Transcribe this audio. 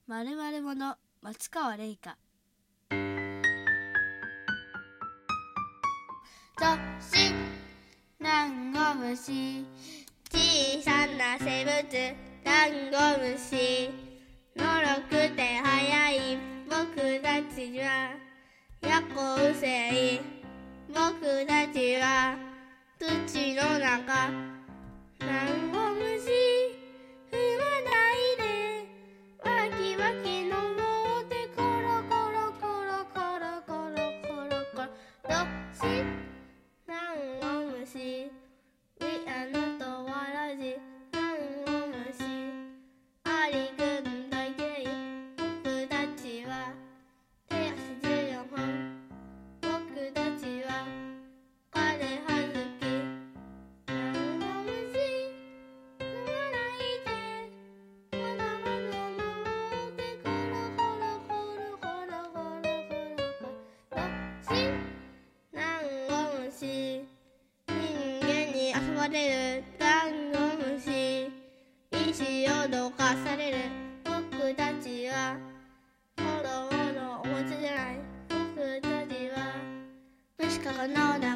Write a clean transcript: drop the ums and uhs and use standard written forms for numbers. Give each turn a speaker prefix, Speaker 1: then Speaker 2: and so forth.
Speaker 1: まるまるもの松川玲香。
Speaker 2: 年ダンゴムシ、小さな生物ダンゴムシ、のろくて速い僕たちは夜行性。僕たちは土の中、ダンゴムシ踏まないで、わきわき登ってコロコロコロコロコロコロコロ、年ダンゴムシ、We are not わらじダンゴムシ、ありくんだけ僕たちは手足14本、僕たちは枯葉好き。ダンゴムシ踏まないで、まだまだ登ってコロコロコロコロコロコロコロ、年ダンゴムシ、人間に遊ばれるダンゴムシ、石をどかされる僕たちは子供のおもちゃじゃない。僕たちは虫かごの中